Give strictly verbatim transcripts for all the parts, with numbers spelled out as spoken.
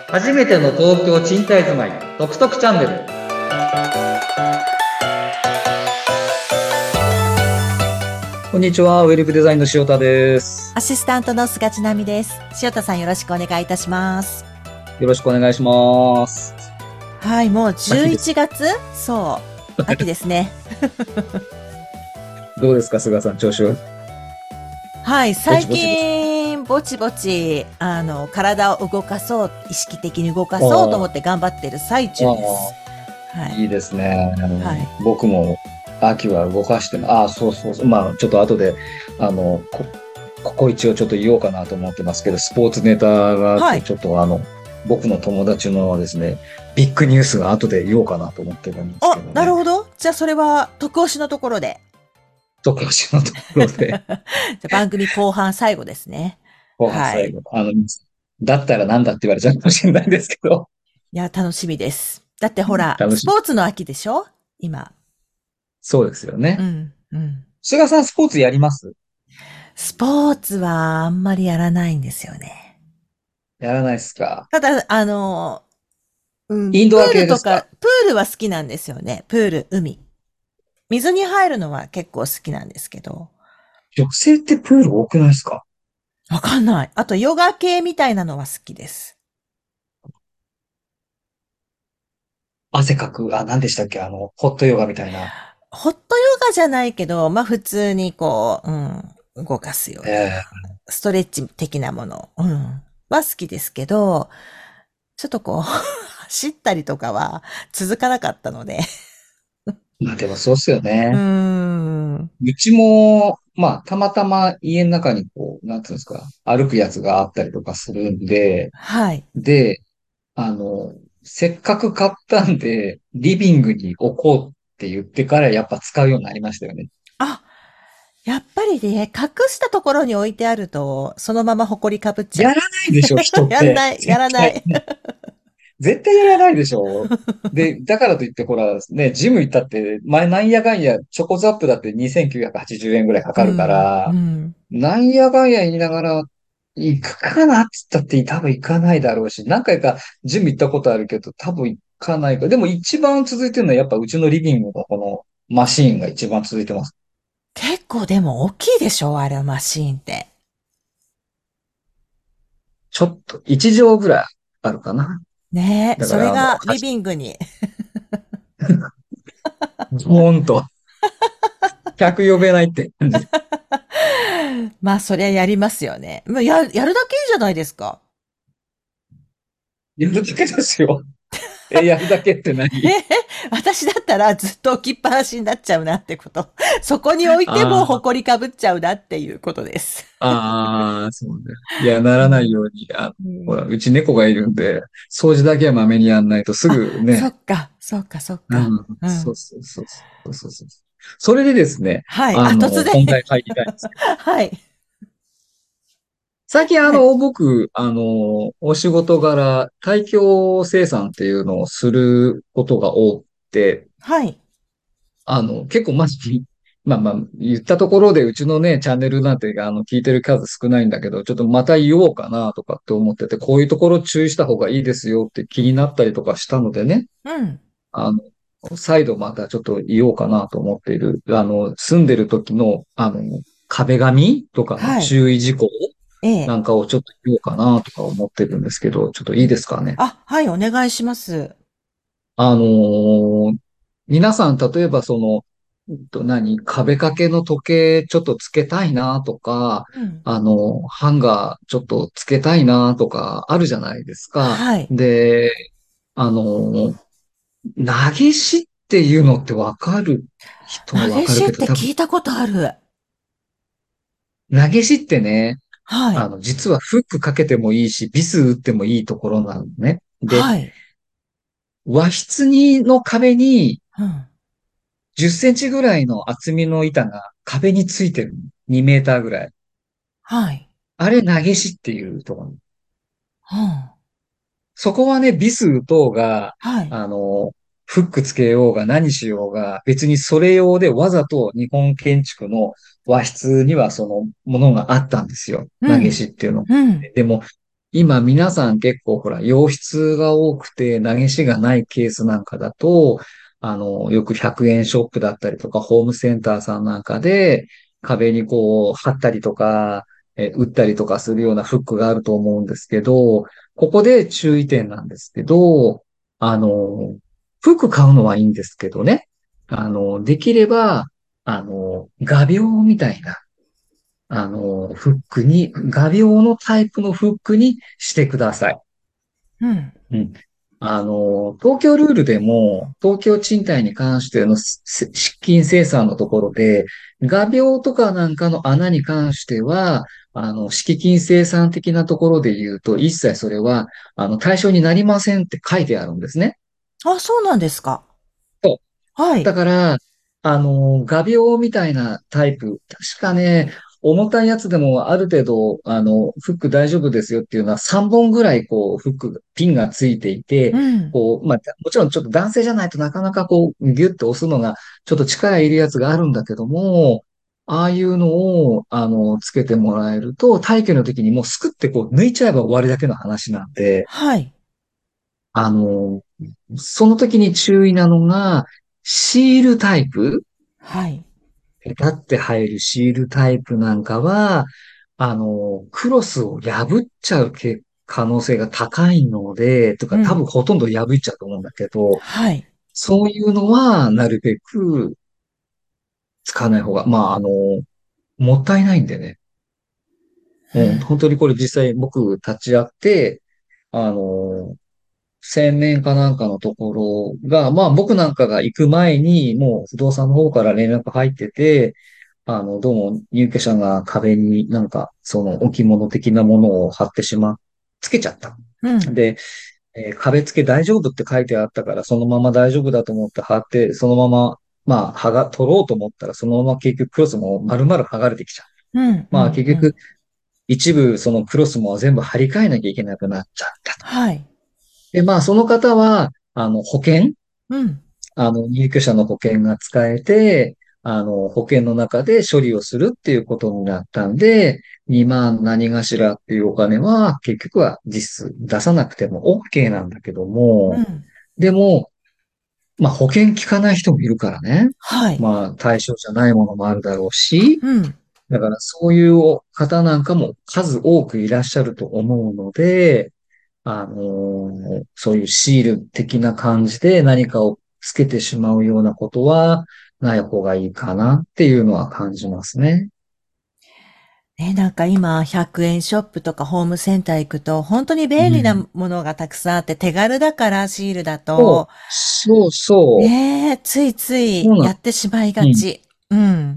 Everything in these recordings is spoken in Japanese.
初めての東京賃貸住まいトクトクチャンネル。こんにちは、ウェルブデザインの塩田です。 アシスタントの菅千奈美です。塩田さん、よろしくお願いいたします。 よろしくお願いします。 はい、もうじゅういちがつ、そう、秋ですね。 どうですか、菅さん、調子は？ はい、最近、ぼちぼち、あの、体を動かそう、意識的に動かそうと思って頑張ってる最中です。 はい。いいですね。 はい。 僕も秋は動かしてああ、そうそうそう。まあ、ちょっと後で、あの、こ、ここ一応ちょっと言おうかなと思ってますけど、スポーツネタがあって、 はい。 ちょっとあの、僕の友達のですね、ビッグニュースが後で言おうかなと思ってるんですけあ、 どね。 なるほど。じゃあ、それは、得押しのところで。 特しのところで、 じゃあ番組後半最後ですね。 後半はい。 最後、あの、だったらなんだって言われちゃうかもしれないんですけど、 いや、楽しみです。だってほら、ス楽しみ。 ポーツの秋でしょ今。 そうですよね。 うん、うん。 菅さんスポーツやります？ スポーツはあんまりやらないんですよね。 やらないですか？ ただ、あの、うん、プインドアールとか、 系ですか？ プールは好きなんですよね。プール、海。水に入るのは結構好きなんですけど。 女性ってプール多くないですか？ わかんない。あと、ヨガ系みたいなのは好きです。 汗かく、あ、何でしたっけあの、ホットヨガみたいな。 ホットヨガじゃないけど、まあ普通にこう、うん、動かすような、 ええ、 ストレッチ的なもの、うん、は好きですけど、ちょっとこう、走ったりとかは続かなかったので。 まあでもそうっすようーね。 ん。 うちも、まあ、たまたま家の中にこう、なんていうんですか、歩くやつがあったりとかするんで、 はい。 で、あの、せっかく買ったんで、リビングに置こうって言ってからやっぱ使うようになりましたよね。 あ、やっぱりね、隠したところに置いてあると、そのまま埃かぶっちゃう。 やらないでしょ、人って。 やんない、や絶対。 らない。 絶対やらないでしょ。で、だからといって、ほら、ね、ジム行ったって、前なんやかんや、チョコザップだってにせんきゅうひゃくはちじゅうえんぐらいかかるかうん、うら、 ん。 なんやかんや言いながら、行くかなって言ったって多分行かないだろうし、何回かジム行ったことあるけど、多分行かないか。でも一番続いてるのはやっぱうちのリビングのこのマシーンが一番続いてます。 結構でも大きいでしょあれ、マシーンって。 ちょっと、一畳ぐらいあるかな。 ねえ、 だから、 それあの、 がリはしビングに。 ほんと、客呼べないって感じ。 まあ、そりゃやりますよね。まあ、や、やるだけいいじゃないですか。 やるだけですよ。え、やるだけって何？ え私だったらずっと置きっぱなしになっちゃうなってこと。そこに置いてもあ埃かぶっちゃうなっていうことです。 あ、ああ、そうね。いや、ならないうん。 ように、あ、 うん。 ほら、うち猫がいるんで、掃除だけはまめにやんないとすあ、 ぐね。 そっか、そっか、そっか。 うん、 うん。 そうそうそうそうそうそう。それでですね、 はい。あ、 あの、 突然。 本題入りたいんですけど、 はい。 最近あはい。 の、僕、あの、お仕事柄、大量生産っていうのをすることが多くて、 はい。 あの、結構まじ、まあまあ、言ったところで、うちのね、チャンネルなんて、あの、聞いてる数少ないんだけど、ちょっとまた言おうかなとかって思ってて、こういうところ注意した方がいいですよって気になったりとかしたのでね、 うん。 あの、再度またちょっと言おうかなと思っている、あの、住んでる時の、あの、壁紙とかのはい。 注意事項ええ。 なんかをちょっと言おうかなとか思ってるんですけど、ちょっといいですかね。 あ、はい、お願いします。 あのー皆さん、例えばその、うんと何、壁掛けの時計ちょっとつけたいなとか、 うん。 あの、ハンガーちょっとつけたいなとかあるじゃないですか。 はい。 で、あの、投げしっていうのってわかる人は投げしっわかるけど、多分、 て聞いたことある。 投げしってね、 はい。 あの、実はフックかけてもいいし、ビス打ってもいいところなのね。で、 はい。 和室にの壁にうん。 じゅっセンチぐらいの厚みの板が壁についてる。にメーターぐらい。 はい。 あれ投げしっていうところ。 うん。 そこはね、ビス打とうが、 はい。 あの、フックつけようが何しようが、別にそれ用でわざと日本建築の和室にはそのものがあったんですよ。投げうん。 しっていうの。 うん。 でも、 今皆さん結構ほら、洋室が多くて投げしがないケースなんかだと、あの、よくひゃくえんショップだったりとか、ホームセンターさんなんかで、壁にこう、貼ったりとか、え、打ったりとかするようなフックがあると思うんですけど、ここで注意点なんですけど、あの、服買うのはいいんですけどね。あの、できれば、あの、画鋲みたいな、あの、フックに、画鋲のタイプのフックにしてください。 うん。 うん。あの、東京ルールでも、東京賃貸に関してのせ失禁生産のところで、画鋲とかなんかの穴に関しては、あの、敷金生産的なところで言うと、一切それは、あの、対象になりませんって書いてあるんですね。 あ、そうなんですか。はい。 だから、あの、画鋲みたいなタイプ、確かね、重たいやつでもある程度、あの、フック大丈夫ですよっていうのはさんぼんぐらい、こう、フック、ピンがついていて、 うん。 こう、まあ、もちろんちょっと男性じゃないとなかなかこう、ギュッと押すのが、ちょっと力いるやつがあるんだけども、ああいうのを、あの、つけてもらえると、退去の時にもうすくってこう、抜いちゃえば終わりだけの話なんで、 はい。 あの、その時に注意なのが、シールタイプ、 はい。 ペタって入るシールタイプなんかは、あの、クロスを破っちゃうけ可能性が高いので、とか多分うん。 ほとんど破っちゃうと思うんだけど、 はい。 そういうのはなるべく使わない方が、まあ、あの、もったいないんでね。うん、 うん。 本当にこれ実際僕立ち会って、あの、洗面かなんかのところが、まあ僕なんかが行く前にもう不動産の方から連絡入ってて、あの、どうも入居者が壁になんかその置物的なものを貼ってしま、つけちゃった。 うん。 で、えー壁付け大丈夫って書いてあったから、そのまま大丈夫だと思って貼って、そのまま、まあ、剥が、取ろうと思ったら、そのまま結局クロスも丸々剥がれてきちゃう。 うん。うまあん。うん。 結局、一部そのクロスも全部貼り替えなきゃいけなくなっちゃった。 はい。 で、まあその方は、あの、保険うん。 あの、入居者の保険が使えて、あの、保険の中で処理をするっていうことになったんで、にまん何がしらっていうお金は、結局は実質出さなくても OK なんだけども、 うん。 でも、まあ保険効かない人もいるからね。 はい。 まあ対象じゃないものもあるだろうし、 うん。 だからそういう方なんかも数多くいらっしゃると思うので、あのーそういうシール的な感じで何かをつけてしまうようなことはない方がいいかなっていうのは感じますね。 ね、なんか今、ひゃくえんショップとかホームセンター行くと、本当に便利なうん。 ものがたくさんあって、手軽だからシールだそう、 と、 そうそねえ、ついつう。そうなの。 いやってしまいうん。 がち。うん。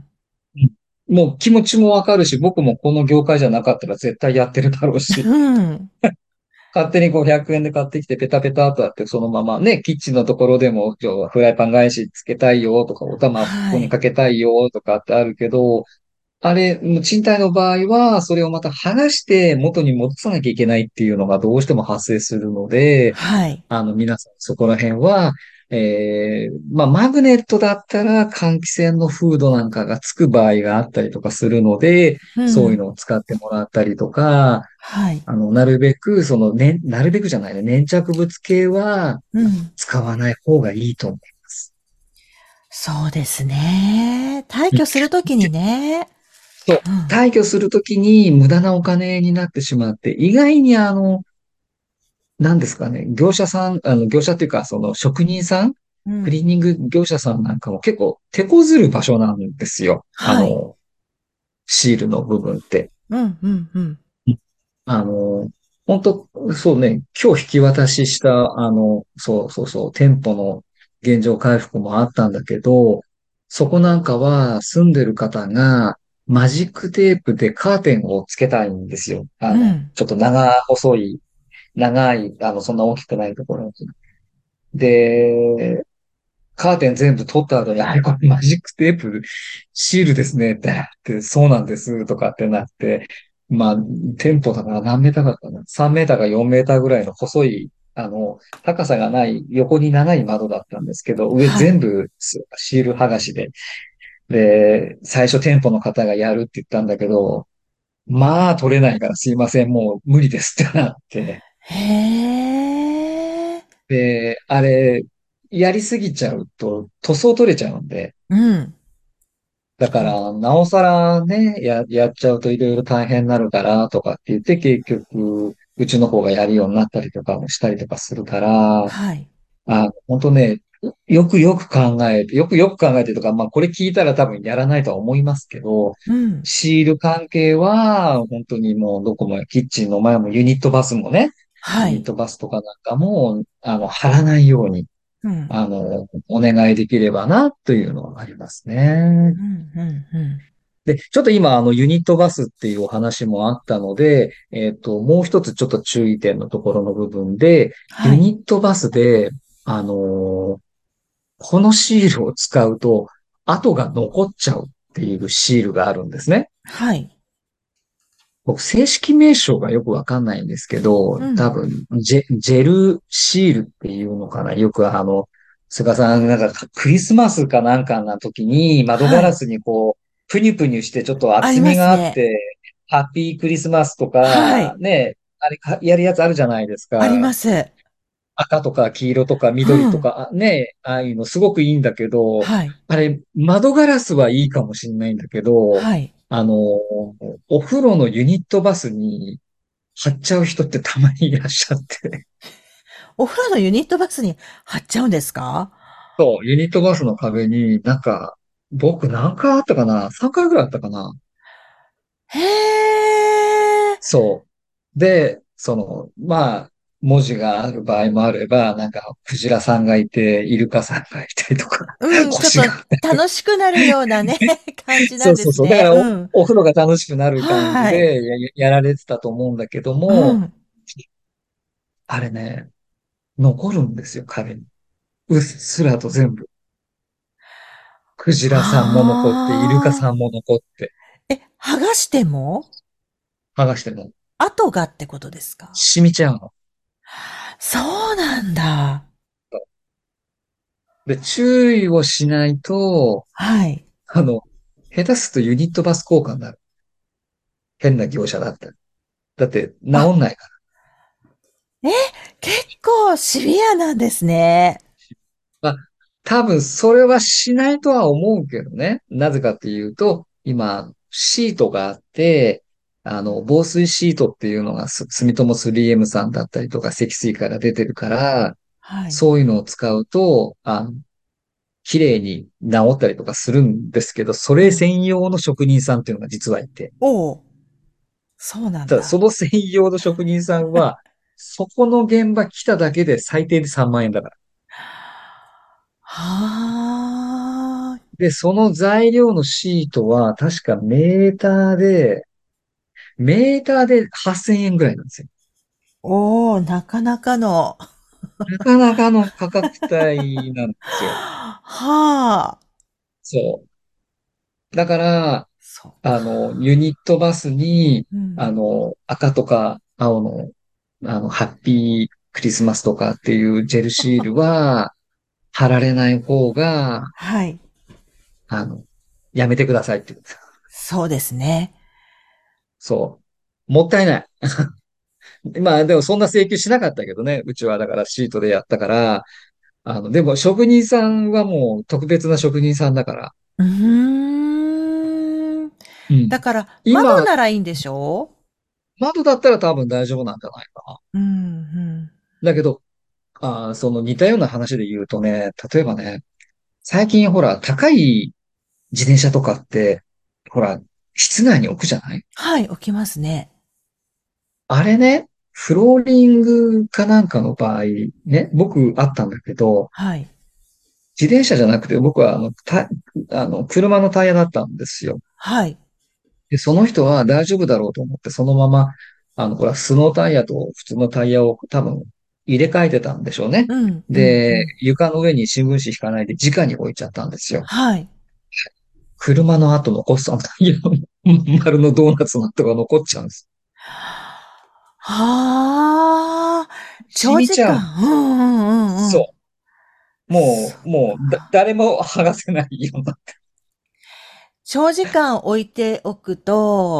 もう気持ちもわかるし、僕もこの業界じゃなかったら絶対やってるだろうし、 うん。 勝手にごひゃくえんで買ってきてペタペタとやってそのままね、キッチンのところでも、今日はフライパン返しつけたいよとか、お玉こはい。 こにかけたいよとかってあるけど、あれ、賃貸の場合は、それをまた剥がして元に戻さなきゃいけないっていうのがどうしても発生するので、 はい。 あの、皆さんそこら辺は、えー、まあ、マグネットだったら換気扇のフードなんかがつく場合があったりとかするので、 うん。 そういうのを使ってもらったりとか、 はい。 あの、なるべく、その、ね、なるべくじゃないね、粘着物系はうん。 使わない方がいいと思います。 そうですね。退うん。 去するときにね。 そう。 うん。 退去するときに無駄なお金になってしまって、意外にあの、何ですかね、業者さん、あの、業者っていうか、その職人さん、 うん。 クリーニング業者さんなんかも結構手こずる場所なんですよ。あはい。 の、シールの部分って。 うん、うん、うん。 あの、本当そうね、今日引き渡しした、あの、そうそうそう、店舗の現状回復もあったんだけど、そこなんかは住んでる方がマジックテープでカーテンをつけたいんですよ。あの、 うん。 ちょっと長細い、長い、あの、そんな大きくないところに。で、カーテン全部取った後に、あれこれマジックテープ、シールですねってなって、そうなんです、とかってなって、まあ、店舗だから何メーターだったかな？ さん メーターかよんメーターぐらいの細い、あの、高さがない、横に長い窓だったんですけど、上はい。 全部シール剥がしで、で、最初店舗の方がやるって言ったんだけど、 まあ取れないからすいません、もう無理ですってなって。 へえ。 で、あれ、やりすぎちゃうと塗装取れちゃうんで、 うん。 だかそう。 ら、なおさらね、や、やっちゃうといろいろ大変になるからとかって言って、結局、うちの方がやるようになったりとかもしたりとかするから、 はい。 あ、本当ね、よくよく考えて、よくよく考えてとか、まあこれ聞いたら多分やらないとは思いますけど、 うん。 シール関係は、本当にもうどこも、キッチンの前もユニットバスもね、ユはい。 ニットバスとかなんかも、あの、貼らないように、 うん。 あの、お願いできればな、というのはありますね。 うん、うん、うん。 で、ちょっと今、あの、ユニットバスっていうお話もあったので、えっと、もう一つちょっと注意点のところの部分で、ユはい。 ニットバスで、あのこのシールを使うと、跡が残っちゃうっていうシールがあるんですね。 はい。 僕、正式名称がよくわかんないんですけど、 うん。 多分、ジェ、ジェルシールっていうのかな。よくあの、菅さん、なんかクリスマスかなんかの時に窓ガはい。 ラスにこう、プニュプニュしてちょっとありま厚みがあっすね。 て、ハッピークリスマスとか、 はい。 ね、あれかやるやつあるじゃないですありか。 ます。 赤とか黄色とかうん。 緑とか、ね、ああいうのすごくいいんだけど、 はい。 あれ、窓ガラスはいいかもしれないんだけど、 はい。 あの、お風呂のユニットバスに貼っちゃう人ってたまにいらっしゃって。 お風呂のユニットバスに貼っちゃうんですか？ そう、ユニットバスの壁になんか、僕何回あったかな？ さん 回ぐらいあったかな？ へえ。 そう。で、その、まあ、文字がある場合もあれば、なんか、クジラさんがいて、イルカさんがいてとか、 うん、ちょっと星が楽しくなるようなね、感じなんそうそうそう。だかですね。 らお、 うん。 お風呂が楽しくなる感じはい。 でや、やられてたと思うんだけども、 うん。 あれね、残るんですよ、壁に。うっすらと全部。クジラさんも残って、イルカああ。 さんも残って、 え、剥がしても剥がしても跡がってことですか？ 染みちゃうの。 そうなんだ。 で、注意をしないと、 はい。 あの、下手するとユニットバス交換になる。変な業者だったら。だって、治あ、 んないかえ、結構シビアなんですね。 ら。まあ、多分それはしないとは思うけどね。なぜかっていうと、今、シートがあって、あの、防水シートっていうのがす住友 スリーエム さんだったりとか積水から出てるから、 はい。 そういうのを使うと、あの、綺麗に治ったりとかするんですけど、それうん。 専用の職人さんっていうのが実はいて、 おお、そうなんただそだ。 の専用の職人さんは、そこの現場来ただけで最低でさんまん円だから。 はあ。 で、その材料のシートは確かメーターで、メーターではっせんえんぐらいなんですよ。 おお、なかなかの。 なかなかの価格帯なんですよ。 はあ。 そう。だから、 そっあの、 か。 ユニットバスに、 うん。 あの、赤とか青の、あの、ハッピークリスマスとかっていうジェルシールは貼られない方が、 はい。 あの、やめてくださいって言うんですよ。 そうですね。 そう。もったいない。まあでもそんな請求しなかったけどね。うちはだからシートでやったから、あの、でも職人さんはもう特別な職人さんだから、 うーん。 うん。 だから、窓今、 ならいいんでしょ窓だったら多分大丈夫なんじゃないかな。 う？うん、 だけど、あー、その似たような話で言うとね、例えばね、最近ほら、高い自転車とかって、ほら、室内に置くじゃない？ はい、起きますね。 あれね、フローリングかなんかの場合、ね、僕あったんだけど、 はい。 自転車じゃなくて僕はあの、た、あの、車のタイヤだったんですよ。 はい。 で、その人は大丈夫だろうと思って、そのまま、あの、ほら、スノータイヤと普通のタイヤを多分入れ替えてたんでしょうね。 うん、うん、うで、 ん。 床の上に新聞紙引かないで直に置いちゃったんですよ。 はい。 車の後残す、あのタイヤの丸のドーナツの跡が残っちゃうんです。 はあ。 染長時間。 みちゃうの。 うん、うん、うん、うん。 そう。 そっもう、もう、だ、 か。 誰も剥がせないような。 長時間置いておくと、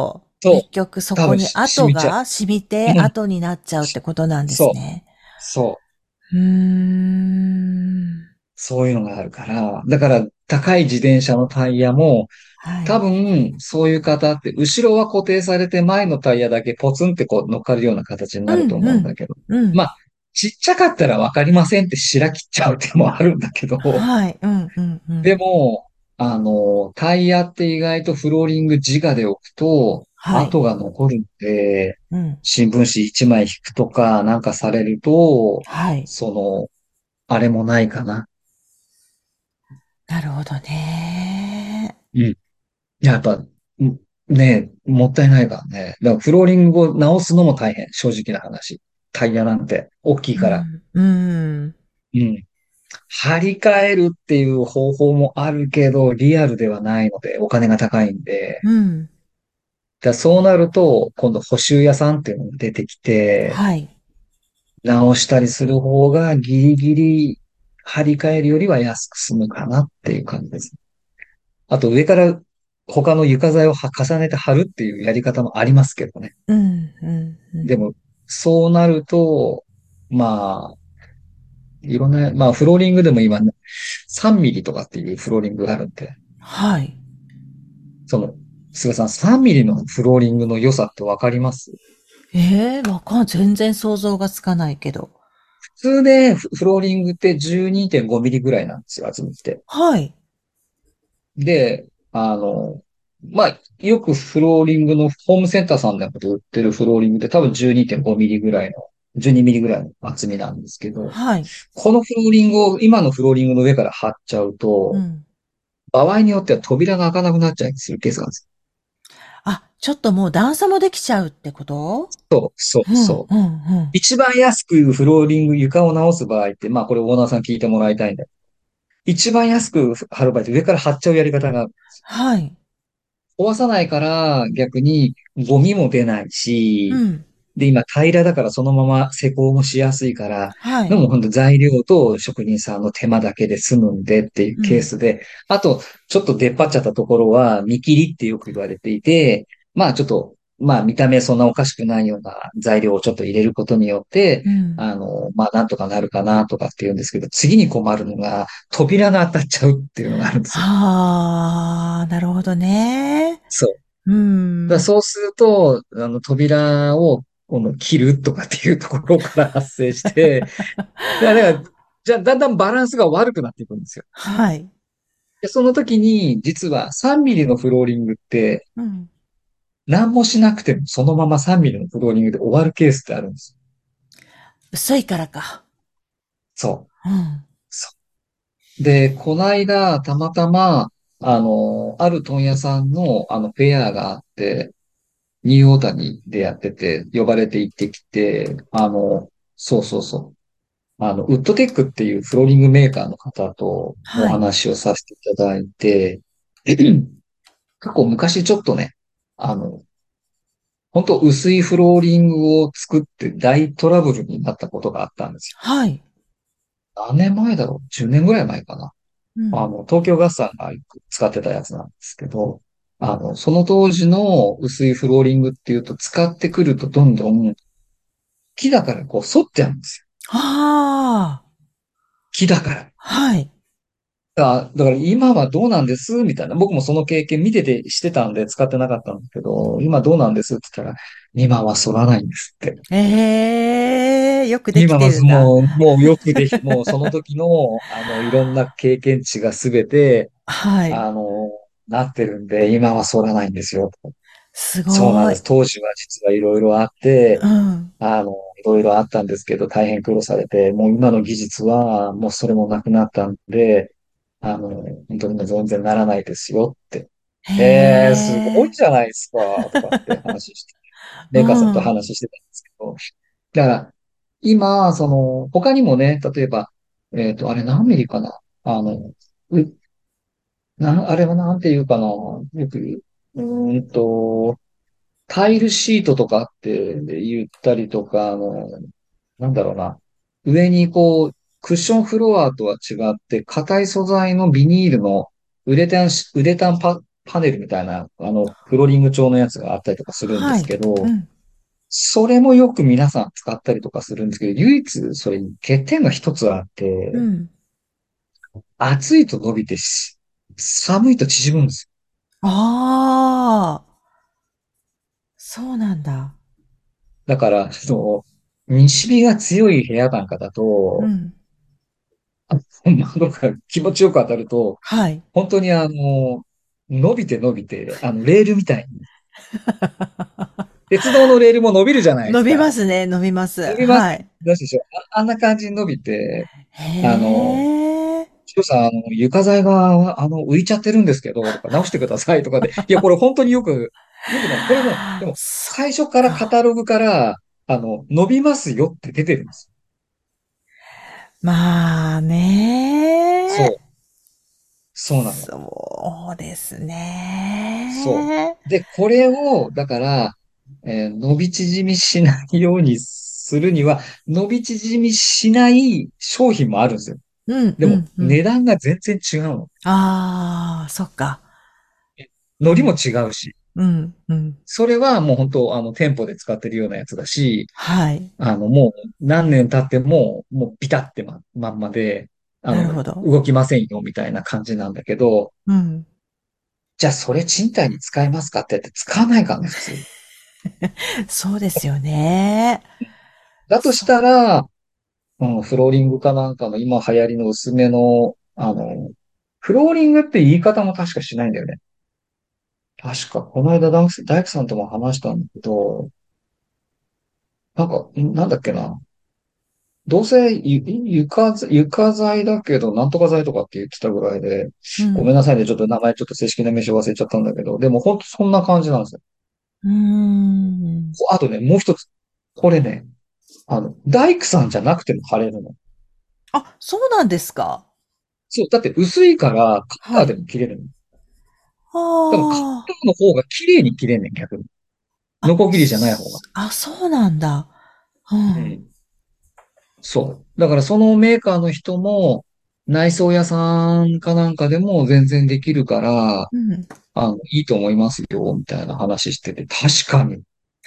そう。 結局そ多分こにし染みちゃう。 跡が染みてうん。 跡になっちゃうってことなんでそう。 すね。 そう。 うーん。 そういうのがあるから。だから、高い自転車のタイヤも、多はい。 分、そういう方って、後ろは固定されて、前のタイヤだけポツンってこう乗っかるような形にうなるとんうん。 思うんだけど。 うん。 まあ、ちっちゃかったらわかりませんって白切っちゃう手もあるんだけど、 はい。うんうんうでん。 も、あの、タイヤって意外とフローリング直で置くと、 はい。 跡が残るんで、 うん。 新聞紙一枚引くとかなんかされると、 はい。 その、あれもないかな。 なるほどね。 うん。やっぱ、んねえ、もったいないからね。だからフローリングを直すのも大変、正直な話。タイヤなんて大きいから。 うん。うん。 うん。張り替えるっていう方法もあるけど、リアルではないので、お金が高いんで。 うん。 だそうなると、今度補修屋さんっていうのが出てきて、 はい。 直したりする方がギリギリ張り替えるよりは安く済むかなっていう感じです。あと上から他の床材をは重ねて貼るっていうやり方もありますけどね。 うん。うん。うん。 でも、そうなると、まあ、いろんな、まあ、フローリングでも今、さんミリとかっていうフローリングがあるんで、 はい。 その、菅さん、さんミリのフローリングの良さってわかります？ ええー、わかん、全然想像がつかないけど。 普通でフフローリングってじゅうにてんごミリぐらいなんですよ、厚みって。 はい。 で、あの、まあ、よくフローリングのホームセンターさんでも売ってるフローリングって多分じゅうにてんごミリぐらいの、じゅうにミリぐらいの厚みなんですけど、 はい。 このフローリングを今のフローリングの上から貼っちゃうと、 うん。 場合によっては扉が開かなくなっちゃうするケースがあるんです。 あ、ちょっともう段差もできちゃうってこと？ そう、そう、 うん、 そう。 うん、うん。 一番安くフローリング、床を直す場合って、まあこれオーナーさん聞いてもらいたいんだけど、一番安く貼る場合って上から貼っちゃうやり方がある。 はい。 壊さないから逆にゴミも出ないし、 うん。 で、今平らだからそのまま施工もしやすいから、 はい。 でも本当材料と職人さんの手間だけで済むんでっていううん。 ケースで、あと、ちょっと出っ張っちゃったところは見切りってよく言われていて、まあちょっと、まあ見た目そんなおかしくないような材料をちょっと入れることによって、 うん。 あの、まあなんとかなるかなとかって言うんですけど、次に困るのが扉が当たっちゃうっていうのがあるんですよ。 はあ、なるほどね。 そう。 うん。 だからそうすると、あの、扉を、この切るとかっていうところから発生して、だから、だからじゃあ、だんだんバランスが悪くなっていくんですよ。 はい。 で、その時に、実はさんミリのフローリングって、 うん。 何もしなくてもそのままさんミリのフローリングで終わるケースってあるんです。 薄いからか。 そう。 うん。 そうで、この間、たまたま、あの、ある問屋さんの、あの、フェアがあって、ニューオータニでやってて、呼ばれて行ってきて、あの、そうそうそう。あの、ウッドテックっていうフローリングメーカーの方とおはい。 話をさせていただいて、過去昔ちょっとね、あの、本当薄いフローリングを作って大トラブルになったことがあったんですはい。 よ。何年前だろう？ じゅう 年ぐらい前かな。 うん。 あの、東京ガスさんが使ってたやつなんですけど、あの、その当時の薄いフローリングっていうと使ってくるとどんどん木だからこう反っちゃうんですよ。 ああ、 木だから。 はい。 あ、だから今はどうなんですみたいな。僕もその経験見ててしてたんで使ってなかったんだけど、今どうなんですって言ったら、今は反らないんですって。 ええ、よくでき今はてるんだ。 もう、もうよくでき、もうその時の、あの、いろんな経験値がすべて、 はい。 あの、なってるんで、今は反らないんですよ。 すごい。 そうなんです。当時は実はいろいろあって、 うん。 あの、いろいろあったんですけど、大変苦労されて、もう今の技術は、もうそれもなくなったんで、あの、本当にもう全然ならないですよって。 へえー、すごいえ。 じゃないですか、とかって話して、 うメーカーさんとん。 話してたんですけど、だから、今、その、他にもね、例えば、えっと、あれ何ミリかなあの、う、な、あれはなんていうかなよく言う、うーんと、タイルシートとかって言ったりとか、あの、なんだろうな。上にこう、クッションフロアとは違って、硬い素材のビニールのウレタンし、ウレタンパパネルみたいな、あの、フローリング調のやつがあったりとかするんではい。 すけど、 うん。 それもよく皆さん使ったりとかするんですけど、唯一それに欠点が一つあって、 うん。 暑いと伸びてし、寒いと縮むんですああ、そうなんだ。 よ。だから、その、西日が強い部屋なんかだと、 うん。 あ窓が気持ちよく当たると、 はい。 本当にあの、伸びて伸びて、あの、レールみたいに、鉄道のレールも伸びるじゃないで伸びますか。 すね、伸びます。 伸びますはい。 でしょ。あ、あんな感じに伸びて、あの、 へえ。 ヒロさん、あの、床材が、あの、浮いちゃってるんですけど、とか直してくださいとかで、いや、これ本当によく、よくね、これも、でも、 そっ最初からカか。 タログから、あの、伸びますよって出てるんです。 まあね。 そう、そうなの。 そうですそね。 う。で、これを、だから、えー伸び縮みしないようにするには、伸び縮みしない商品もあるんですよ。 うん、うん、 でも、 うん。 値段が全然違うの。 ああ、そっか。うん、 海苔も違うし。 うん、うん。 それはもう本当、あの、店舗で使ってるようなやつだし、 はい。 あの、もう何年経っても、もうビタってま、まんまで、あの、 なるほど。 動きませんよ、みたいな感じなんだけど、 うん。 じゃあそれ賃貸に使えますかって言って使わないからね、普通。 そうですよね。 だとしそ、 たら、うん、フローリングかなんかの今流行りの薄めの、あの、フローリングって言い方も確かしないんだよね。確か、この間大工大工さんとも話したんだけど、なんか、んなんだっけな。どうせゆ床材、床材だけど、なんとか材とかって言ってたぐらいで、 うん。 ごめんなさいね、ちょっと名前ちょっと正式な名称忘れちゃったんだけど、でもほんとそんな感じなんですよ。 うーん。 あとね、もう一つ。これね、あの、大工さんじゃなくても貼れるの。 あ、そうなんですか。 そう、だって薄いからカッターではい。 も切れるの。多分カッあターの方が綺麗に切れんねん、逆に。 あ。あ、 ノコギリじゃない方が。 すあ、そうなんだ。うん。 うん。そう。だからそのメーカーの人も、内装屋さんかなんかでも全然できるから、 うん。 あの、いいと思いますよ、みたいな話してて、確かに。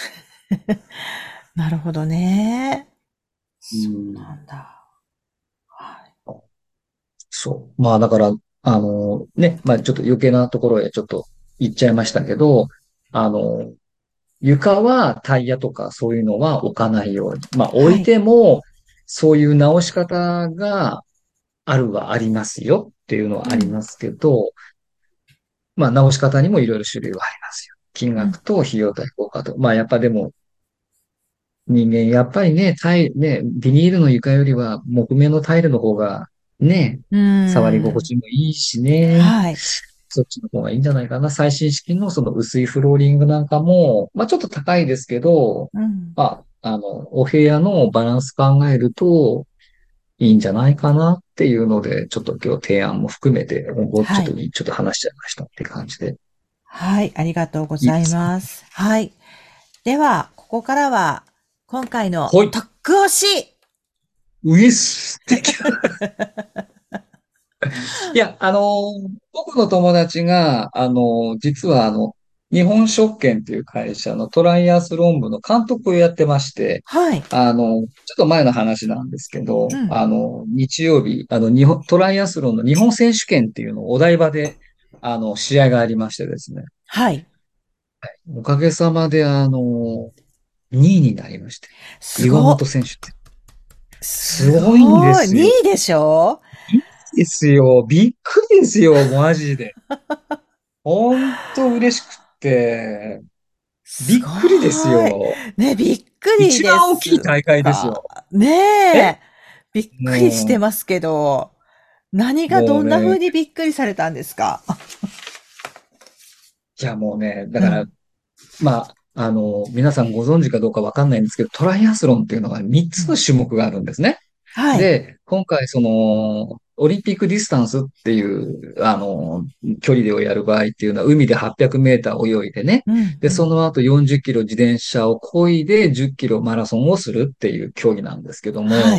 なるほどね。 うそうなん。 んだ。はい。 そう。まあだから、あの、ね、まあちょっと余計なところへちょっと行っちゃいましたけど、あの、床はタイヤとかそういうのは置かないように。まあ置いはい。 ても、そういう直し方があるはありますよっていうのはうん。 ありますけど、まあ直し方にもいろいろ種類はありますよ。金うん。 額と費用対効果と。まあやっぱでも人間、やっぱりね、タイ、ね、ビニールの床よりは木目のタイルの方がね、 うー触り心ん。 地もいいしね。 はい。 そっちの方がいいんじゃないかな。最新式のその薄いフローリングなんかも、まあちょっと高いですけど、 うん。 まあ、あの、お部屋のバランス考えるといいんじゃないかなっていうので、ちょっと今日提案も含めて、もうちょっと、 はい。 ちょっと話しちゃいましたって感じで。 はい。ありがとうございいいですか？ ます。はい。では、ここからは、今回のはい。 特区推し。 ウィスっていや、あの、僕の友達が、あの、実はあの、日本食券っていう会社のトライアスロン部の監督をやってまして、 はい。 あの、ちょっと前の話なんですけど、 うん。 あの、日曜日、あの、日本、トライアスロンの日本選手権っていうのをお台場で、あの、試合がありましてですね。 はい。 おかげさまで、あの、にいになりまして。岩すご、 本選手ってすすごいんでごい。 すよ。 にいでしょ？ いいですよ。びっくりですよ、マジで。ほんと嬉しくって、 すごびっくりですい。 よ。 ね、びっくり一番大きいです大会ですか。 よ。えねえ。びっくりしてもますけど、何う、 がもうね、 どんな風にびっくりされたんですか？ いやもうね、だから、 うん。 まあ、あの、皆さんご存知かどうかわかんないんですけど、トライアスロンっていうのがみっつのうん。 種目があるんですね。 はい。 で、今回その、オリンピックディスタンスっていう、あの、距離でやる場合っていうのは、海ではっぴゃくメーター泳いでね。 うん、 で、 うん。 その後よんじゅっキロ自転車を漕いでじゅっキロマラソンをするっていう競技なんですけども、 はい。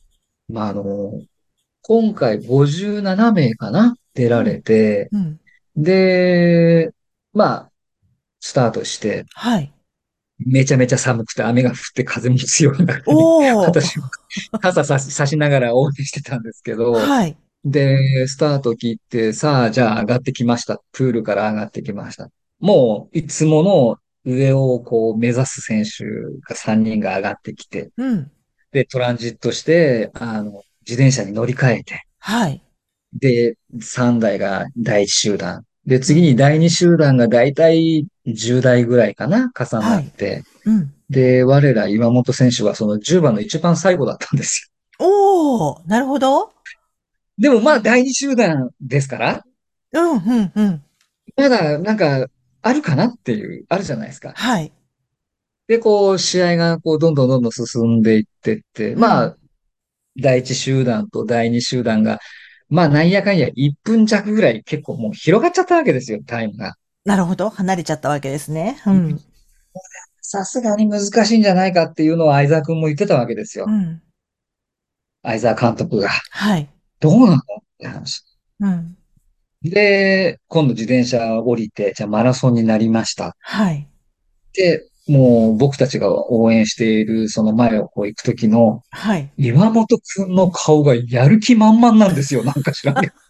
まあ、あの、今回ごじゅうなな名かな出られうん、 て、 うん。 で、まあ、スタートして、 はい。 めちゃめちゃ寒くて雨が降って風も強い中に、 おー。 私も傘さし、差しながら応援してたんですけど、 はい。 で、スタート切って、さあ、じゃあ上がってきました。プールから上がってきました。もう、いつもの上をこう目指す選手がさんにんが上がってきて、 うん。 で、トランジットして、あの、自転車に乗り換えて、 はい。 で、さんだいが第一集団。で、 うん。 次に第二集団がだいたいじゅうだいぐらいかな、重なはい。 って。 うん。 で、我ら岩本選手はそのじゅうばんの一番最後だったんですおー。なるほど。 よ。でもまあ第二集団ですから、 うん、うん、うん。 まだなんかあるかなっていう、あるじゃないですか。 はい。 で、こう、試合がこう、どんどんどんどん進んでいってって、 うん。 まあ、第一集団と第二集団が、まあ、なんやかんやいっぷん弱ぐらい結構もう広がっちゃったわけですよ、タイムが。 なるほど。離れちゃったわけですね。うん。 さすがに難しいんじゃないかっていうのを相沢君も言ってたわけですよ。 うん。 相沢監督が。 はい。 どうなのって話。 うん。 で、今度自転車降りて、じゃあマラソンになりました。 はい。 で、もう僕たちが応援しているその前をこう行くときのはい。 岩本くんの顔がやる気満々なんですよ。なんか知らんけど。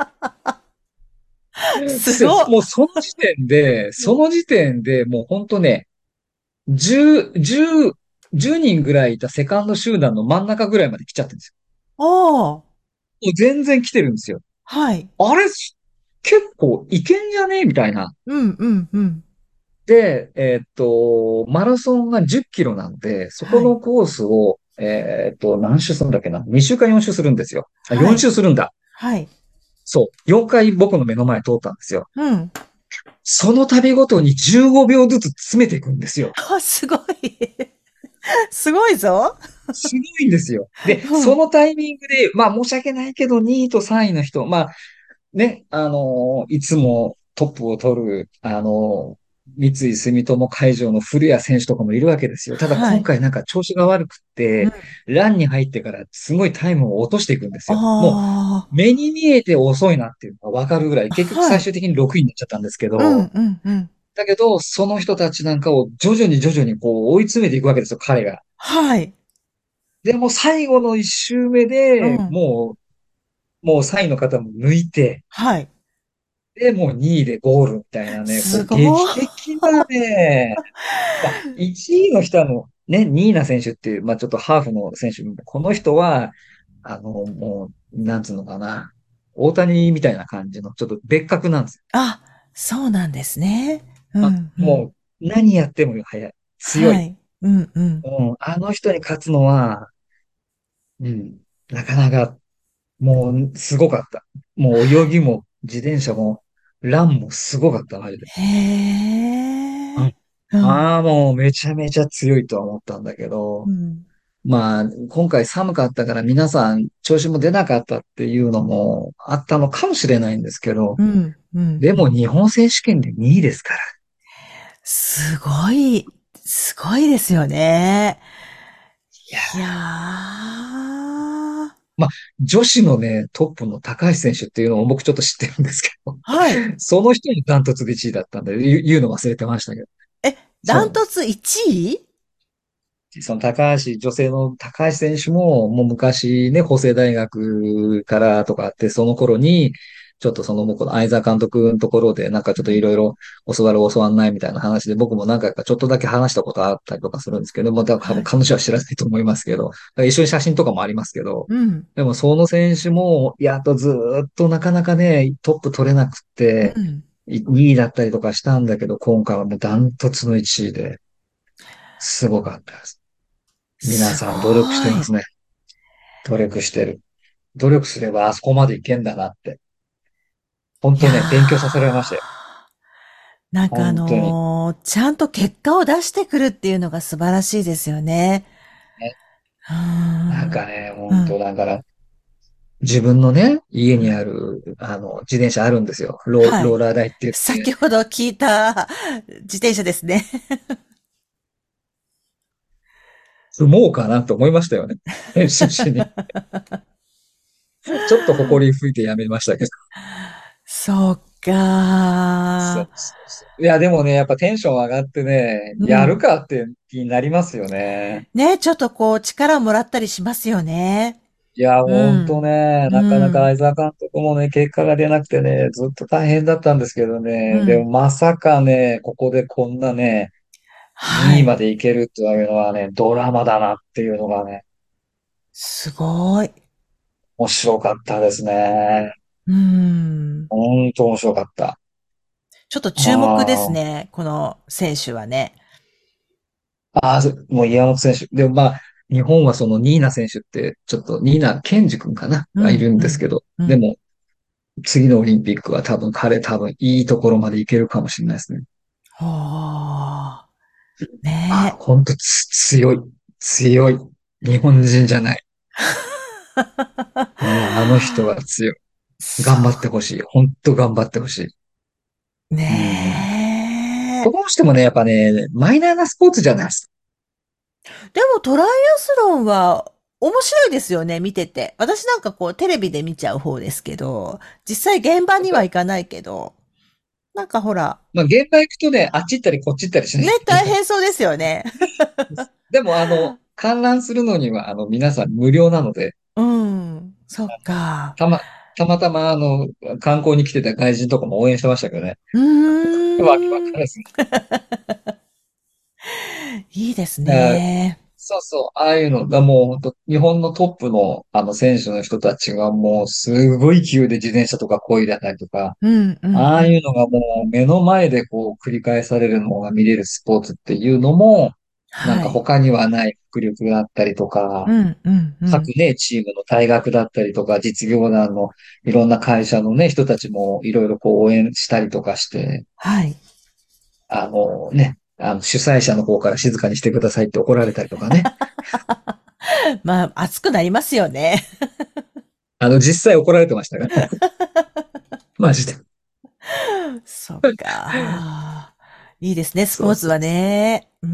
すごっ。 もうその時点で、その時点でもう本当ね、じゅう、じゅう、じゅうにんぐらいいたセカンド集団の真ん中ぐらいまで来ちゃってるんですおー。 よ。もう全然来てるんですよ。 はい。 あれ、結構いけんじゃねみたいな。 うん、うん、うん。 で、えーっと、マラソンがじゅっキロなんで、そこはい。 のコースを、えーっと、何周するんだっけな？ に 週かよん周するんですよ。あ、4 はい。 周するんだ。 はい。 そう。よんかい僕の目の前通ったんですよ。 うん。 その度ごとにじゅうごびょうずつ詰めていくんですよ。 あ、すごい。すごいぞ。 すごいんですよ。で、 うん。 そのタイミングで、まあ申し訳ないけど、にいとさんいの人、まあね、あのーいつもトップを取る、あのー三井住友海上の古谷選手とかもいるわけですよ。ただはい。 今回なんか調子が悪くって、 うん。 ランに入ってからすごいタイムを落としていくんですよ。もあう目に見えて遅いなっていうのがわかるぐらい、 あ。 結局はい。 最終的にろくいになっちゃったんですけうん、 ど、 うん、うん。 だけど、その人たちなんかを徐々に徐々にこう追い詰めていくわけですよ、彼が。 はい。 でも最後の一周目で、 うん。 もう、もうさんいの方も抜いて、 はい。 で、もうにいでゴールみたいなね、こう、 すご劇い。 的なね、まあ、いちいの人はの、ね、ニーナ選手っていう、まあちょっとハーフの選手、この人は、あの、もう、なんつうのかな、大谷みたいな感じの、ちょっと別格なんですよ。 あ、そうなんですね。うあ、 ん、うん。 もう、何やっても早い。強い。 はい。うん、うん。 うん、あの人に勝つのは、うん、なかなかもう、すごかった。もう泳ぎも、自転車も、ランもすごかった、マジで。 へえ。 うん。 うん、 ああ、もうめちゃめちゃ強いとは思ったんだけど、 うん。 まあ、今回寒かったから皆さん調子も出なかったっていうのもあったのかもしれないんですけど、 うん、うん、 でもうん。 日本選手権でにいですから。 すごい、すごいですよね。 いや、 いやー。 まあ、女子のね、トップの高橋選手っていうのを僕ちょっと知ってるんですけど、 はい。 その人にダントツでいちいだったんで、言う言うの忘れてましたけど。 え、ダントツそうなんです。 いちい？ その高橋、女性の高橋選手も、もう昔ね、法政大学からとかあって、その頃に、ちょっとその、もうこの相沢監督のところで、なんかちょっといろいろ教わる教わんないみたいな話で、僕も何回かちょっとだけ話したことあったりとかするんですけども、だからはい。 彼女は知らないと思いますけど、だから一緒に写真とかもありますけど、 うん、 でもその選手も、やっとずーっとなかなかね、トップ取れなくて、 うん。 いにいだったりとかしたんだけど、今回はもうダントツのいちいで、すごかったです。皆すさん努力しごい。 てますね。努力してる。努力すればあそこまでいけんだなって。本いや当ね、勉強させられましたよ。 ー。なんかあ本当に。 のーちゃんと結果を出してくるっていうのが素晴らしいですよね。 ね、 うーん。 なんかね、本当うん。 だから、自分のね、家にあうん。 る、あの、自転車あるんですよ。ロー、 はい。 ローラー台って言って、 先ほど聞いた自転車ですね。 積もうかなと思いましたよね。練習しに。ちょっと埃吹いてやめましたけど。 そうそうか。 そうそう。いや、でもね、やっぱテンション上がってね、やるうん。 かって気になりますよね。 ね、ちょっとこう力をもらったりしますよね。 いや、 うほんとん。 ね、 うなかなかん。 相沢監督もね、結果が出なくてね、ずっと大変だったんですけどね、でうん。 もまさかね、ここでこんなね、にいはい。 までいけるっていうのはね、ドラマだなっていうのがね、 すごい。 面白かったですね。 うん。 ほんと面白かった。 ちょっと注目ですあね。この選手はね。 あ、ああ、そもう岩本選手。でもまあ、日本はそのニーナ選手って、ちょっとニーナケンジ君かなうん、 がいるんうん、 ですけど、 うん。 でも次のオリンピックは多分彼多分いいところまで行けるかもしれないですね。 ほー。 あ、 ね本当つ強い。強い。日本人じゃない。うん、あの人は強い。 そ頑張ってほしい。本当頑張ってほしい。 う。 うん。 ねどうしてもね、やっぱね、マイナーなスポーツじゃないですか。 え。でもトライアスロンは面白いですよね、見てて。私なんかこうテレビで見ちゃう方ですけど、実際現場には行かないけど、なんかほら、 まあ、現場行くとね、あっち行ったりこっち行ったりしないね、 といけない。 大変そうですよね。 でも、あの、観覧するのには、あの、皆さん無料なので、 うん、そっか。 たま、たまたま、あの、観光に来てた外人とかも応援してましたけどね。 うわけわーん。 からず。 いいですだからね。 そうそう、ああいうのがもう本当、日本のトップの、あの、選手の人たちがもう、すごい勢いで自転車とか漕いでたりとか、 うん、うん、 ああいううん。 のがもう目の前でこう繰り返されるのが見れるスポーツっていうのも、なんかはい。 他にはない迫力があったりとか、 うん、うん、うん。 各ね、チームの退学だったりとか、実業団のいろんな会社のね、人たちもいろいろこう応援したりとかして、 はい。 あのね、あの主催者の方から静かにしてくださいって怒られたりとかね。 まあ、熱くなりますよね。 あの、実際怒られてましたから。マジで。 そっか。いいですね、スポーツはそうそう。 ね。うん。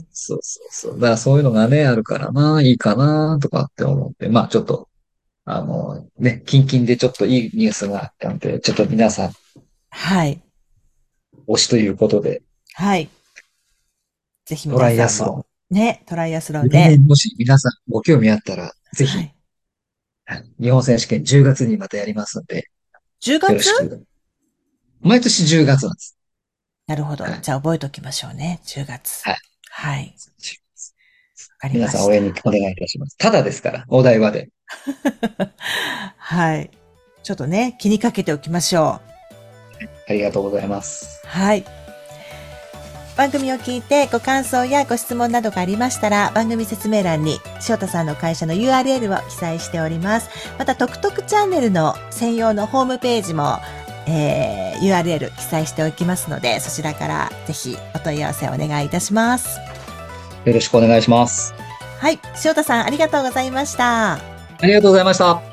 そうそうそう。だからそういうのがね、あるからな、いいかな、とかって思って。まあちょっと、あの、ね、近々でちょっといいニュースがあったんで、ちょっと皆さんはい。 推しということで、 はい。ぜひトライア皆さんも。 スロン。 ね、トライアスロン来で。 年もし皆さんご興味あったら、ぜひ、 はい。 はい日本選手権じゅうがつにまたやりますので、 10月よろしく。毎年じゅうがつなんです。 なるほど。 はい。 じゃあ覚えておきましょうね。じゅうがつ。 はい。 はい。わかり皆ました。 さん応援にお願いいたします。ただですから、お題はで。 はい。ちょっとね、気にかけておきましょありがとうございます。 う。はい。番組を聞いてご感想やご質問などがありましたら、番組説明欄に翔太さんの会社の ユーアールエル を記載しております。また、トクトクチャンネルの専用のホームページも、えー、ユーアールエル 記載しておきますので、そちらからぜひお問い合わせをお願いいたします。 よろしくお願いします。 はい。翔太さん、ありがとうございました。 ありがとうございました。